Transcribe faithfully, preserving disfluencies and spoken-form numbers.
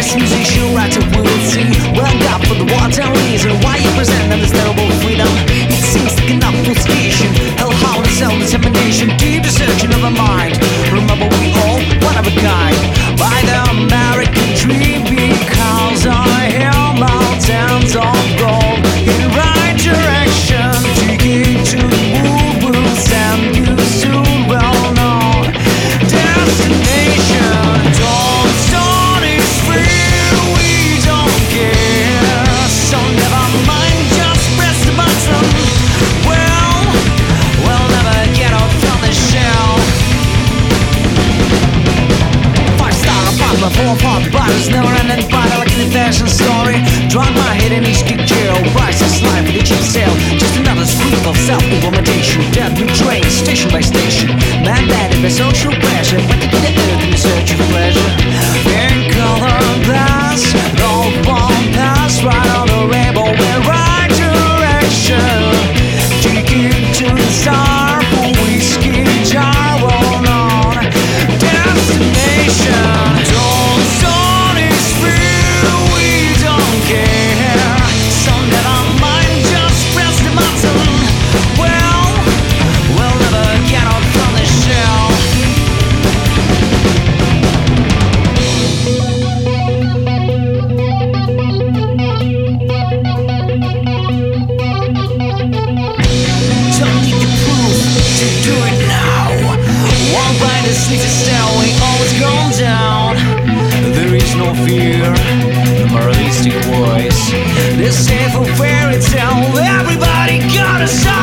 This musician writer will see. Well, God for the water reason why you present them this terrible freedom. It seems like an obfuscation, hellhound and self-determination, deep researching of the mind. Remember we all one of a kind. By the American dream, because I hear mountains of gold in right direction, taking to the woo-woos and you soon well known destination. Dawn, dawn is free, we don't care, so never mind, just press the button. Well, we'll never get out from the shell. Five star apartment, four apart bodies, never ending body like an fashion story. Drunk my head in each kick jail, priceless life with a cheap sale. Just another sweep of self-implementation. Death we train, station by station, mandated by social pressure, but to get the earth in the search of pleasure. In color glass, gold bomb pass, right on the rainbow in right direction. Taking to the star for whiskey jar, well known destination. Dawn, dawn is free, we don't care, so never mind, just press the button. Well, we'll never get out from the shell. Don't need the proof to do it now. Walk by the sleazy stairway, always gone down. There is no fear, the moralistic voice, the safe fairy tale. Everybody got a side.